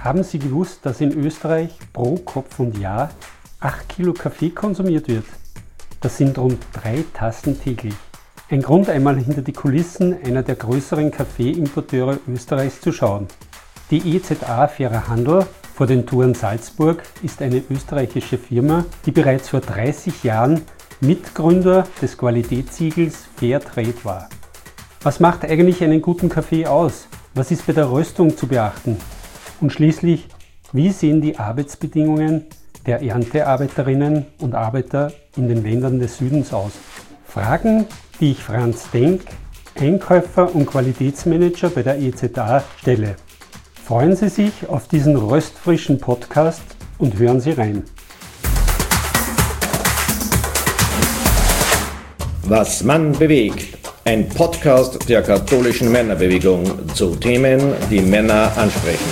Haben Sie gewusst, dass in Österreich pro Kopf und Jahr 8 Kilo Kaffee konsumiert wird? Das sind rund 3 Tassen täglich. Ein Grund, einmal hinter die Kulissen einer der größeren Kaffeeimporteure Österreichs zu schauen. Die EZA Fairer Handel vor den Touren Salzburg ist eine österreichische Firma, die bereits vor 30 Jahren Mitgründer des Qualitätssiegels Fairtrade war. Was macht eigentlich einen guten Kaffee aus? Was ist bei der Röstung zu beachten? Und schließlich, wie sehen die Arbeitsbedingungen der Erntearbeiterinnen und Arbeiter in den Ländern des Südens aus? Fragen, die ich Franz Denk, Einkäufer und Qualitätsmanager bei der EZA, stelle. Freuen Sie sich auf diesen röstfrischen Podcast und hören Sie rein. Was Mann bewegt. Ein Podcast der katholischen Männerbewegung zu Themen, die Männer ansprechen.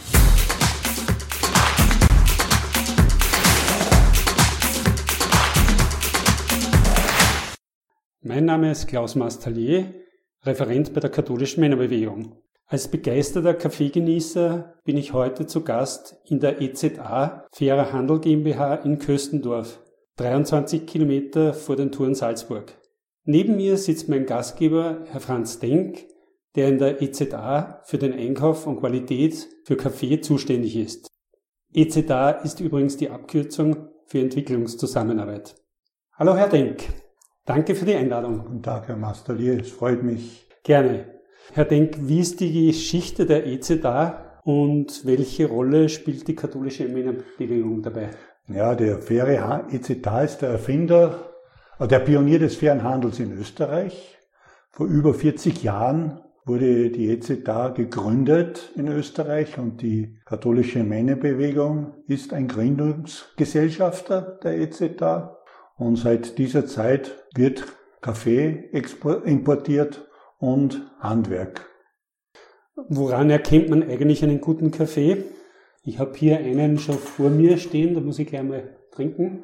Mein Name ist Klaus Mastallier, Referent bei der katholischen Männerbewegung. Als begeisterter Kaffeegenießer bin ich heute zu Gast in der EZA Fairer Handel GmbH in Köstendorf, 23 Kilometer vor den Touren Salzburg. Neben mir sitzt mein Gastgeber, Herr Franz Denk, der in der EZA für den Einkauf und Qualität für Kaffee zuständig ist. EZA ist übrigens die Abkürzung für Entwicklungszusammenarbeit. Hallo Herr Denk, danke für die Einladung. Guten Tag, Herr Mastallier, es freut mich. Gerne. Herr Denk, wie ist die Geschichte der EZA und welche Rolle spielt die katholische Männerbewegung dabei? Ja, der faire EZA ist der Erfinder, der Pionier des fairen Handels in Österreich. Vor über 40 Jahren wurde die EZA gegründet in Österreich und die katholische Männerbewegung ist ein Gründungsgesellschafter der EZA. Und seit dieser Zeit wird Kaffee importiert und Handwerk. Woran erkennt man eigentlich einen guten Kaffee? Ich habe hier einen schon vor mir stehen, da muss ich gleich mal trinken.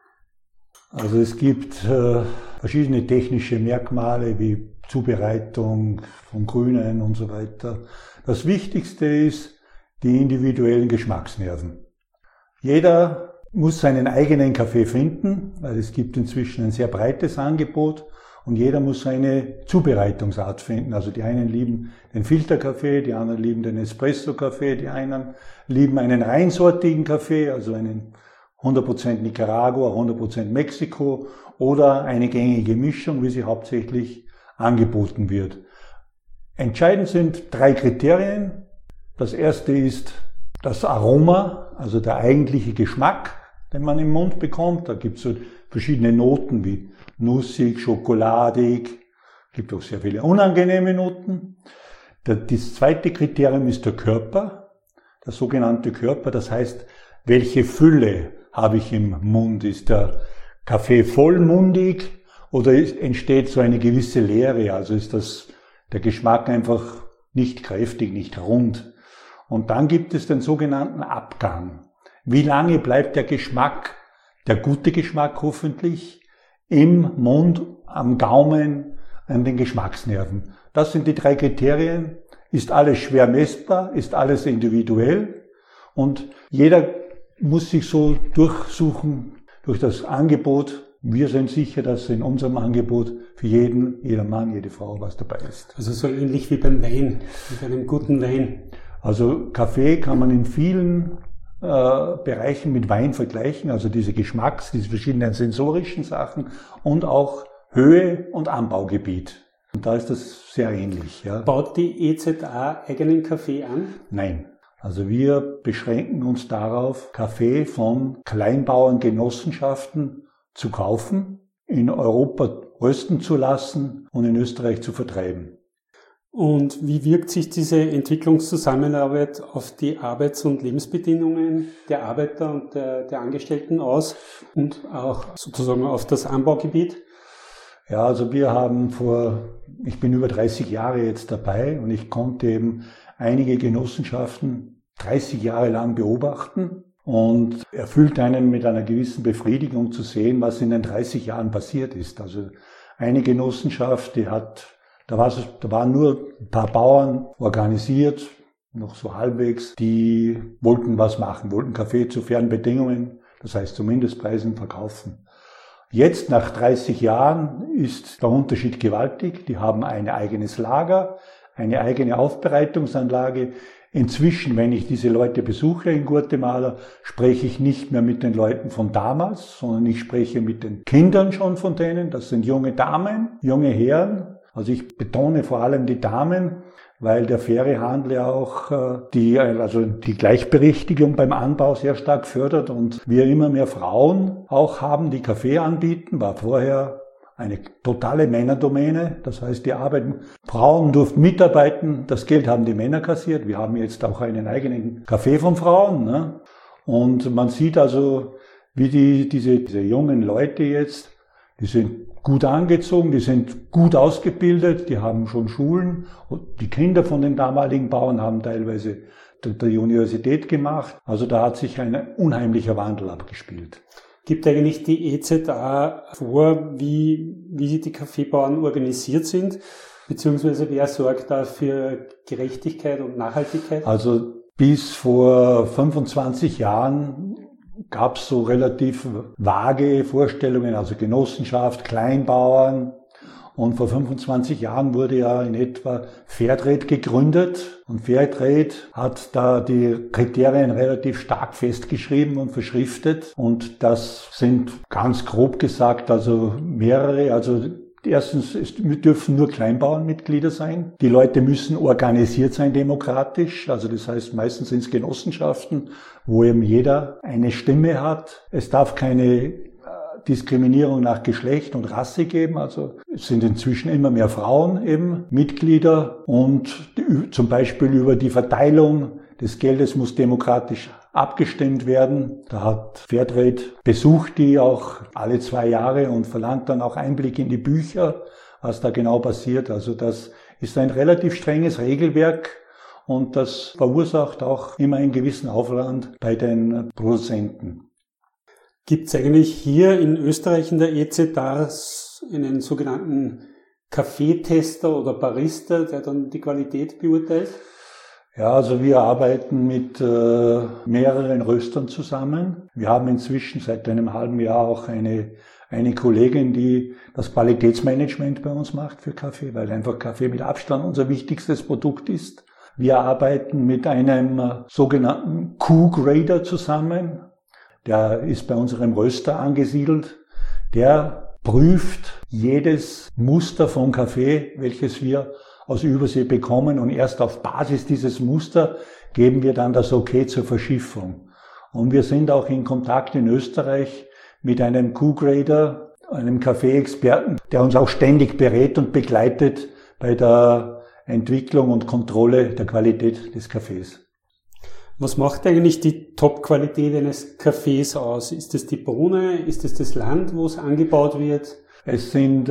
Also es gibt verschiedene technische Merkmale wie Zubereitung von Grünen und so weiter. Das Wichtigste ist die individuellen Geschmacksnerven. Jeder muss seinen eigenen Kaffee finden, weil es gibt inzwischen ein sehr breites Angebot und jeder muss seine Zubereitungsart finden. Also die einen lieben den Filterkaffee, die anderen lieben den Espresso-Kaffee, die einen lieben einen reinsortigen Kaffee, also einen 100% Nicaragua, 100% Mexiko oder eine gängige Mischung, wie sie hauptsächlich angeboten wird. Entscheidend sind 3 Kriterien. Das erste ist das Aroma, also der eigentliche Geschmack, den man im Mund bekommt. Da gibt es so verschiedene Noten wie nussig, schokoladig, gibt auch sehr viele unangenehme Noten. Das zweite Kriterium ist der Körper, der sogenannte Körper, das heißt, welche Fülle habe ich im Mund? Ist der Kaffee vollmundig oder entsteht so eine gewisse Leere? Also ist der Geschmack einfach nicht kräftig, nicht rund. Und dann gibt es den sogenannten Abgang. Wie lange bleibt der Geschmack, der gute Geschmack hoffentlich, im Mund, am Gaumen, an den Geschmacksnerven? Das sind die 3 Kriterien. Ist alles schwer messbar? Ist alles individuell? Und jeder muss sich so durchsuchen durch das Angebot. Wir sind sicher, dass in unserem Angebot für jeder Mann, jede Frau was dabei ist. Also so ähnlich wie beim Wein, mit einem guten Wein. Also Kaffee kann man in vielen Bereichen mit Wein vergleichen, also diese verschiedenen sensorischen Sachen und auch Höhe und Anbaugebiet. Und da ist das sehr ähnlich. Ja. Baut die EZA eigenen Kaffee an? Nein. Also wir beschränken uns darauf, Kaffee von Kleinbauerngenossenschaften zu kaufen, in Europa rösten zu lassen und in Österreich zu vertreiben. Und wie wirkt sich diese Entwicklungszusammenarbeit auf die Arbeits- und Lebensbedingungen der Arbeiter und der Angestellten aus und auch sozusagen auf das Anbaugebiet? Ja, also ich bin über 30 Jahre jetzt dabei und ich konnte eben einige Genossenschaften 30 Jahre lang beobachten und erfüllt einen mit einer gewissen Befriedigung zu sehen, was in den 30 Jahren passiert ist. Also eine Genossenschaft, da waren nur ein paar Bauern organisiert, noch so halbwegs, die wollten was machen, wollten Kaffee zu fairen Bedingungen, das heißt zu Mindestpreisen verkaufen. Jetzt, nach 30 Jahren, ist der Unterschied gewaltig. Die haben ein eigenes Lager, eine eigene Aufbereitungsanlage. Inzwischen, wenn ich diese Leute besuche in Guatemala, spreche ich nicht mehr mit den Leuten von damals, sondern ich spreche mit den Kindern schon von denen. Das sind junge Damen, junge Herren. Also ich betone vor allem die Damen, weil der faire Handel ja auch die Gleichberechtigung beim Anbau sehr stark fördert und wir immer mehr Frauen auch haben, die Kaffee anbieten. War vorher eine totale Männerdomäne. Das heißt, die Frauen durften mitarbeiten, das Geld haben die Männer kassiert. Wir haben jetzt auch einen eigenen Kaffee von Frauen. Ne? Und man sieht also, wie diese jungen Leute jetzt, die sind gut angezogen, die sind gut ausgebildet, die haben schon Schulen. Und die Kinder von den damaligen Bauern haben teilweise die Universität gemacht. Also da hat sich ein unheimlicher Wandel abgespielt. Gibt eigentlich die EZA vor, wie die Kaffeebauern organisiert sind, beziehungsweise wer sorgt da für Gerechtigkeit und Nachhaltigkeit? Also bis vor 25 Jahren gab es so relativ vage Vorstellungen, also Genossenschaft, Kleinbauern. Und vor 25 Jahren wurde ja in etwa Fairtrade gegründet. Und Fairtrade hat da die Kriterien relativ stark festgeschrieben und verschriftet. Und das sind ganz grob gesagt also mehrere. Also erstens, es dürfen nur Kleinbauernmitglieder sein. Die Leute müssen organisiert sein demokratisch. Also das heißt, meistens sind es Genossenschaften, wo eben jeder eine Stimme hat. Es darf keine Diskriminierung nach Geschlecht und Rasse geben. Also es sind inzwischen immer mehr Frauen eben Mitglieder und zum Beispiel über die Verteilung des Geldes muss demokratisch abgestimmt werden. Da hat Fairtrade besucht die auch alle 2 Jahre und verlangt dann auch Einblick in die Bücher, was da genau passiert. Also das ist ein relativ strenges Regelwerk und das verursacht auch immer einen gewissen Aufwand bei den Produzenten. Gibt es eigentlich hier in Österreich in der EZA einen sogenannten Kaffeetester oder Barista, der dann die Qualität beurteilt? Ja, also wir arbeiten mit mehreren Röstern zusammen. Wir haben inzwischen seit einem halben Jahr auch eine Kollegin, die das Qualitätsmanagement bei uns macht für Kaffee, weil einfach Kaffee mit Abstand unser wichtigstes Produkt ist. Wir arbeiten mit einem sogenannten Q-Grader zusammen. Der ist bei unserem Röster angesiedelt. Der prüft jedes Muster von Kaffee, welches wir aus Übersee bekommen. Und erst auf Basis dieses Muster geben wir dann das Okay zur Verschiffung. Und wir sind auch in Kontakt in Österreich mit einem Q-Grader, einem Kaffeeexperten, der uns auch ständig berät und begleitet bei der Entwicklung und Kontrolle der Qualität des Kaffees. Was macht eigentlich die Top-Qualität eines Kaffees aus? Ist es die Bohne? Ist es das Land, wo es angebaut wird? Es sind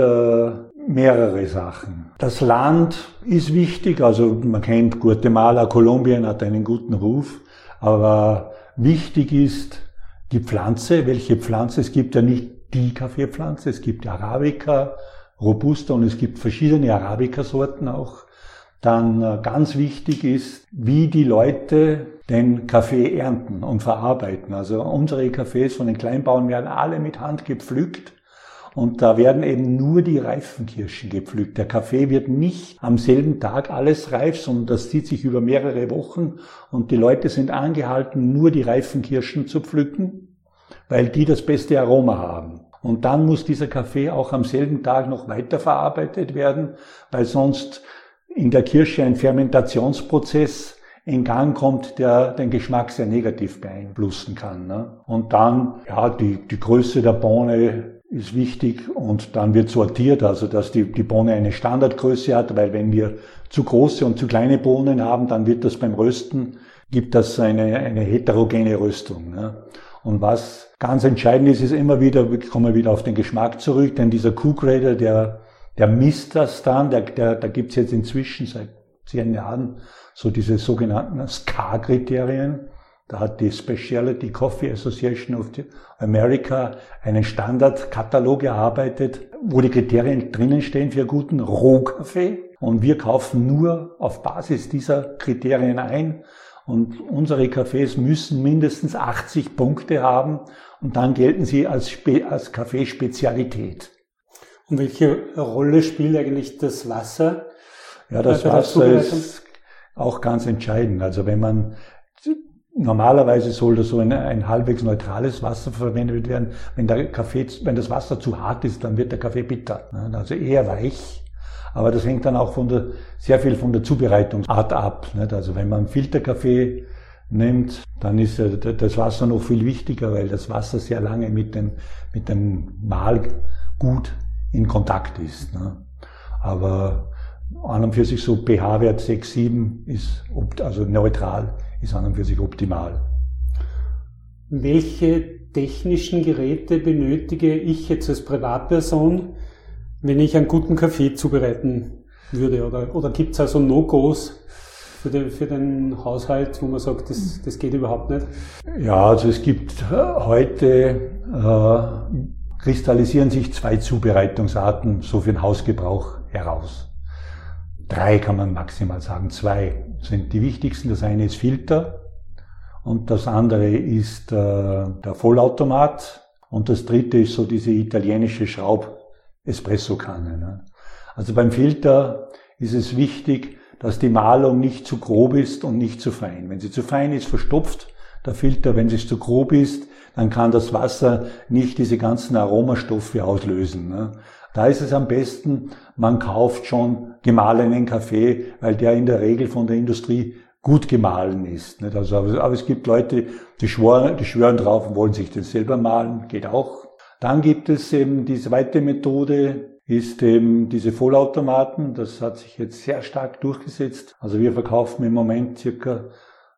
mehrere Sachen. Das Land ist wichtig, also man kennt Guatemala, Kolumbien hat einen guten Ruf, aber wichtig ist die Pflanze. Welche Pflanze? Es gibt ja nicht die Kaffeepflanze, es gibt Arabica, Robusta und es gibt verschiedene Arabica-Sorten auch. Dann ganz wichtig ist, wie die Leute den Kaffee ernten und verarbeiten. Also unsere Kaffees von den Kleinbauern werden alle mit Hand gepflückt und da werden eben nur die reifen Kirschen gepflückt. Der Kaffee wird nicht am selben Tag alles reif, sondern das zieht sich über mehrere Wochen und die Leute sind angehalten, nur die reifen Kirschen zu pflücken, weil die das beste Aroma haben. Und dann muss dieser Kaffee auch am selben Tag noch weiterverarbeitet werden, weil sonst in der Kirsche ein Fermentationsprozess in Gang kommt, der den Geschmack sehr negativ beeinflussen kann. Ne? Und dann, ja, die Größe der Bohne ist wichtig und dann wird sortiert, also dass die Bohne eine Standardgröße hat, weil wenn wir zu große und zu kleine Bohnen haben, dann wird das beim Rösten, gibt das eine heterogene Röstung. Ne? Und was ganz entscheidend ist, immer wieder, wir kommen wieder auf den Geschmack zurück, denn dieser Q-Grader, der misst das dann, da gibt's jetzt inzwischen seit 10 Jahren so diese sogenannten SCA-Kriterien. Da hat die Specialty Coffee Association of America einen Standardkatalog erarbeitet, wo die Kriterien drinnen stehen für guten Rohkaffee. Und wir kaufen nur auf Basis dieser Kriterien ein. Und unsere Kaffees müssen mindestens 80 Punkte haben und dann gelten sie als Kaffeespezialität. Und welche Rolle spielt eigentlich das Wasser? Ja, das Wasser ist auch ganz entscheidend. Also normalerweise soll das so ein halbwegs neutrales Wasser verwendet werden. Wenn das Wasser zu hart ist, dann wird der Kaffee bitter. Also eher weich. Aber das hängt dann auch sehr viel von der Zubereitungsart ab. Also wenn man Filterkaffee nimmt, dann ist das Wasser noch viel wichtiger, weil das Wasser sehr lange mit dem Mahlgut in Kontakt ist. Aber an und für sich so pH-Wert 6, 7 ist, also neutral, ist an und für sich optimal. Welche technischen Geräte benötige ich jetzt als Privatperson, wenn ich einen guten Kaffee zubereiten würde? Oder gibt es also No-Gos für den Haushalt, wo man sagt, das geht überhaupt nicht? Ja, also es gibt heute, kristallisieren sich 2 Zubereitungsarten so für den Hausgebrauch heraus. 3 kann man maximal sagen. 2 sind die wichtigsten. Das eine ist Filter und das andere ist der Vollautomat und das dritte ist so diese italienische Schraub-Espresso-Kanne. Also beim Filter ist es wichtig, dass die Mahlung nicht zu grob ist und nicht zu fein. Wenn sie zu fein ist, verstopft der Filter. Wenn sie zu grob ist, dann kann das Wasser nicht diese ganzen Aromastoffe auslösen. Da ist es am besten, man kauft schon gemahlenen Kaffee, weil der in der Regel von der Industrie gut gemahlen ist. Aber es gibt Leute, die schwören drauf und wollen sich das selber mahlen, geht auch. Dann gibt es eben die zweite Methode, ist eben diese Vollautomaten. Das hat sich jetzt sehr stark durchgesetzt. Also wir verkaufen im Moment circa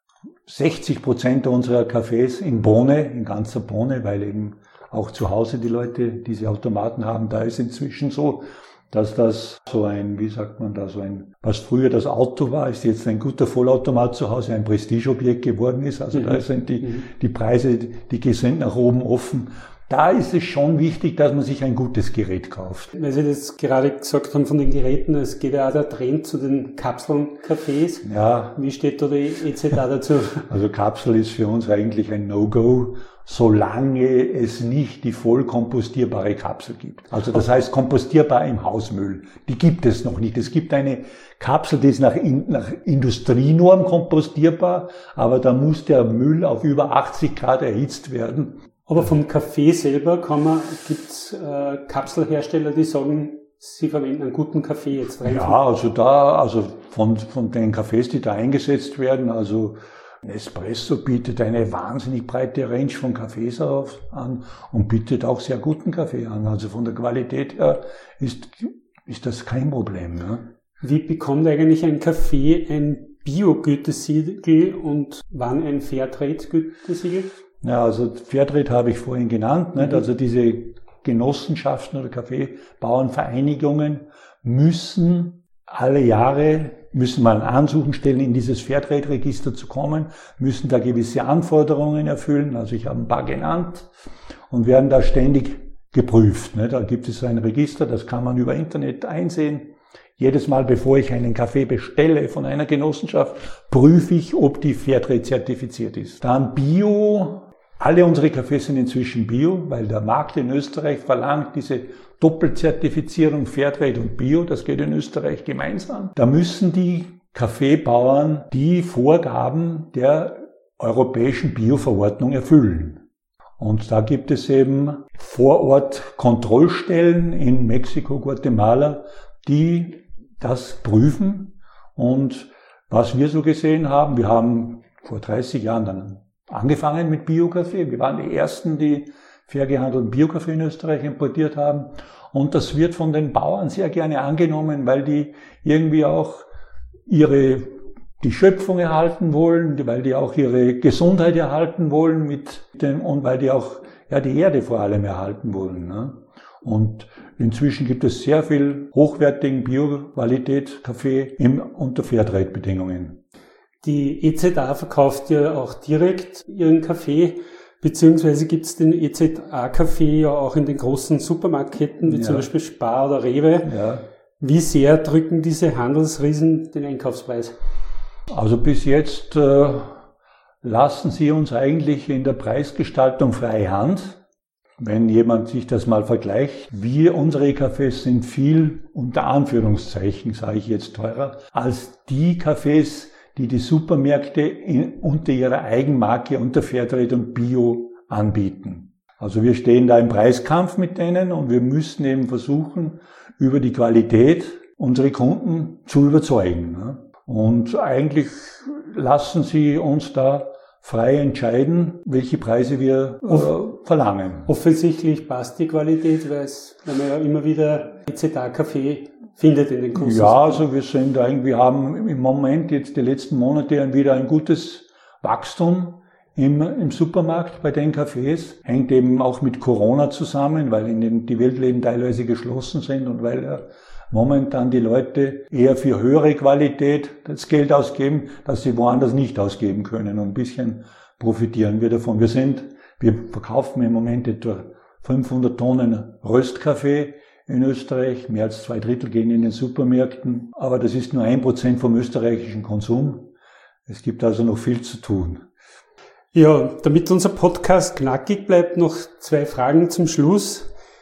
60% unserer Kaffees in ganzer Bohne, weil eben auch zu Hause die Leute diese Automaten haben. Da ist inzwischen so, dass das so was früher das Auto war, ist jetzt ein guter Vollautomat zu Hause ein Prestigeobjekt geworden ist. Also da sind die Preise, die sind nach oben offen. Da ist es schon wichtig, dass man sich ein gutes Gerät kauft. Weil Sie das gerade gesagt haben von den Geräten, es geht ja auch der Trend zu den Kapseln-Cafés. Ja. Wie steht da die EZA dazu? Also Kapsel ist für uns eigentlich ein No-Go, solange es nicht die voll kompostierbare Kapsel gibt. Also das heißt kompostierbar im Hausmüll. Die gibt es noch nicht. Es gibt eine Kapsel, die ist nach Industrienorm kompostierbar, aber da muss der Müll auf über 80 Grad erhitzt werden. Aber vom Kaffee selber gibt's Kapselhersteller, die sagen, sie verwenden einen guten Kaffee jetzt rein? Ja, also von den Kaffees, die da eingesetzt werden, also Nespresso bietet eine wahnsinnig breite Range von Kaffees an und bietet auch sehr guten Kaffee an. Also von der Qualität her ist das kein Problem. Ne? Wie bekommt eigentlich ein Kaffee ein Bio-Gütesiegel und wann ein Fairtrade-Gütesiegel? Ja, also Fairtrade habe ich vorhin genannt. Nicht? Also diese Genossenschaften oder Kaffeebauernvereinigungen müssen alle Jahre mal ein Ansuchen stellen, in dieses Fairtrade-Register zu kommen, müssen da gewisse Anforderungen erfüllen. Also ich habe ein paar genannt und werden da ständig geprüft. Nicht? Da gibt es ein Register, das kann man über Internet einsehen. Jedes Mal, bevor ich einen Kaffee bestelle von einer Genossenschaft, prüfe ich, ob die Fairtrade zertifiziert ist. Dann Bio. Alle unsere Kaffees sind inzwischen Bio, weil der Markt in Österreich verlangt diese Doppelzertifizierung Fairtrade und Bio. Das geht in Österreich gemeinsam. Da müssen die Kaffeebauern die Vorgaben der europäischen Bio-Verordnung erfüllen. Und da gibt es eben vor Ort Kontrollstellen in Mexiko, Guatemala, die das prüfen. Und was wir so gesehen haben, wir haben vor 30 Jahren dann angefangen mit Bio-Kaffee. Wir waren die Ersten, die fair gehandelten Bio-Kaffee in Österreich importiert haben. Und das wird von den Bauern sehr gerne angenommen, weil die irgendwie auch die Schöpfung erhalten wollen, weil die auch ihre Gesundheit erhalten wollen und weil die auch die Erde vor allem erhalten wollen. Ne? Und inzwischen gibt es sehr viel hochwertigen Bio-Qualität-Kaffee unter Fairtrade-Bedingungen. Die EZA verkauft ja auch direkt ihren Kaffee, beziehungsweise gibt es den EZA-Kaffee ja auch in den großen Supermarktketten, wie zum Beispiel Spar oder Rewe. Ja. Wie sehr drücken diese Handelsriesen den Einkaufspreis? Also bis jetzt lassen sie uns eigentlich in der Preisgestaltung freie Hand. Wenn jemand sich das mal vergleicht, unsere Kaffees sind viel, unter Anführungszeichen sage ich jetzt, teurer als die Kaffees, die die Supermärkte unter ihrer Eigenmarke, unter Fairtrade und Bio anbieten. Also wir stehen da im Preiskampf mit denen und wir müssen eben versuchen, über die Qualität unsere Kunden zu überzeugen. Und eigentlich lassen sie uns da frei entscheiden, welche Preise wir verlangen. Offensichtlich passt die Qualität, weil man ja immer wieder EZA-Kaffee findet in den Kursen. Ja, also wir haben im Moment jetzt die letzten Monate wieder ein gutes Wachstum im Supermarkt bei den Cafés. Hängt eben auch mit Corona zusammen, weil die Weltläden teilweise geschlossen sind und weil momentan die Leute eher für höhere Qualität das Geld ausgeben, das sie woanders nicht ausgeben können. Und ein bisschen profitieren wir davon. Wir verkaufen im Moment etwa 500 Tonnen Röstkaffee in Österreich. Mehr als 2/3 gehen in den Supermärkten. Aber das ist nur 1% vom österreichischen Konsum. Es gibt also noch viel zu tun. Ja, damit unser Podcast knackig bleibt, noch 2 Fragen zum Schluss.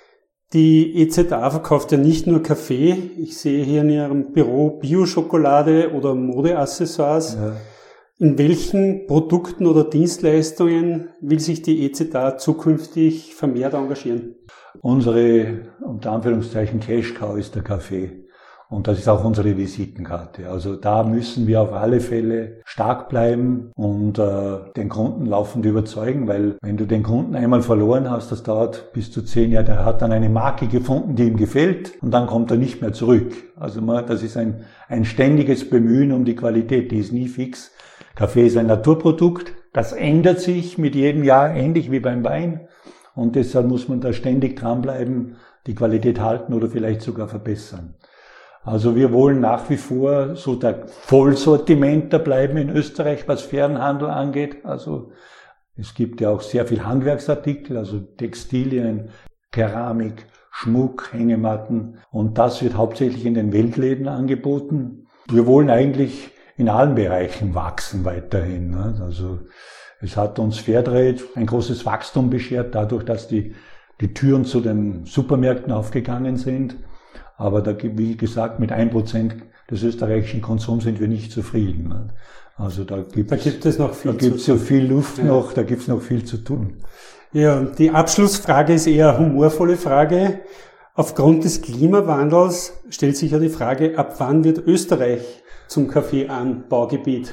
Die EZA verkauft ja nicht nur Kaffee. Ich sehe hier in Ihrem Büro Bio-Schokolade oder Modeaccessoires. Ja. In welchen Produkten oder Dienstleistungen will sich die EZA zukünftig vermehrt engagieren? Unsere, unter Anführungszeichen, Cash-Cow ist der Kaffee. Und das ist auch unsere Visitenkarte. Also da müssen wir auf alle Fälle stark bleiben und den Kunden laufend überzeugen, weil wenn du den Kunden einmal verloren hast, das dauert bis zu 10 Jahre, der hat dann eine Marke gefunden, die ihm gefällt und dann kommt er nicht mehr zurück. Also das ist ein ständiges Bemühen um die Qualität, die ist nie fix. Kaffee ist ein Naturprodukt, das ändert sich mit jedem Jahr, ähnlich wie beim Wein. Und deshalb muss man da ständig dranbleiben, die Qualität halten oder vielleicht sogar verbessern. Also wir wollen nach wie vor so der Vollsortimenter bleiben in Österreich, was fairen Handel angeht. Also es gibt ja auch sehr viel Handwerksartikel, also Textilien, Keramik, Schmuck, Hängematten. Und das wird hauptsächlich in den Weltläden angeboten. Wir wollen eigentlich in allen Bereichen wachsen weiterhin. Also es hat uns Fairtrade ein großes Wachstum beschert, dadurch, dass die Türen zu den Supermärkten aufgegangen sind. Aber da, wie gesagt, mit 1% des österreichischen Konsums sind wir nicht zufrieden. Also da gibt es noch viel Luft noch, da gibt es noch viel zu tun. Ja, die Abschlussfrage ist eher eine humorvolle Frage. Aufgrund des Klimawandels stellt sich ja die Frage, ab wann wird Österreich zum Kaffeeanbaugebiet?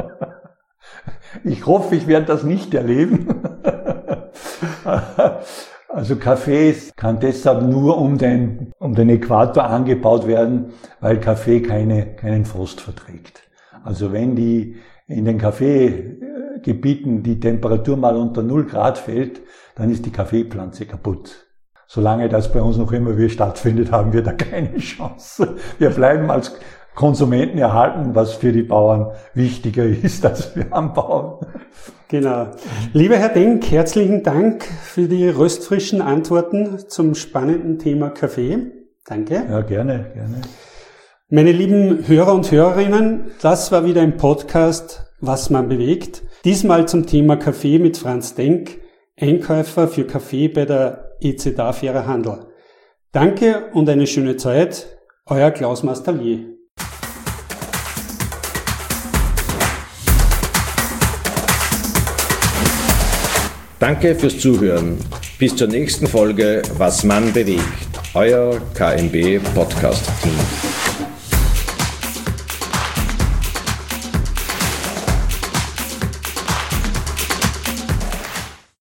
Ich hoffe, ich werde das nicht erleben. Also Kaffee kann deshalb nur um den Äquator angebaut werden, weil Kaffee keinen Frost verträgt. Also wenn in den Kaffeegebieten die Temperatur mal unter 0 Grad fällt, dann ist die Kaffeepflanze kaputt. Solange das bei uns noch immer wieder stattfindet, haben wir da keine Chance. Wir bleiben als Konsumenten erhalten, was für die Bauern wichtiger ist, als wir anbauen. Genau. Lieber Herr Denk, herzlichen Dank für die röstfrischen Antworten zum spannenden Thema Kaffee. Danke. Ja, gerne, gerne. Meine lieben Hörer und Hörerinnen, das war wieder ein Podcast, was man bewegt. Diesmal zum Thema Kaffee mit Franz Denk, Einkäufer für Kaffee bei der EZA Fairer Handel. Danke und eine schöne Zeit. Euer Klaus Mastallier. Danke fürs Zuhören. Bis zur nächsten Folge Was Mann bewegt. Euer KMB Podcast Team.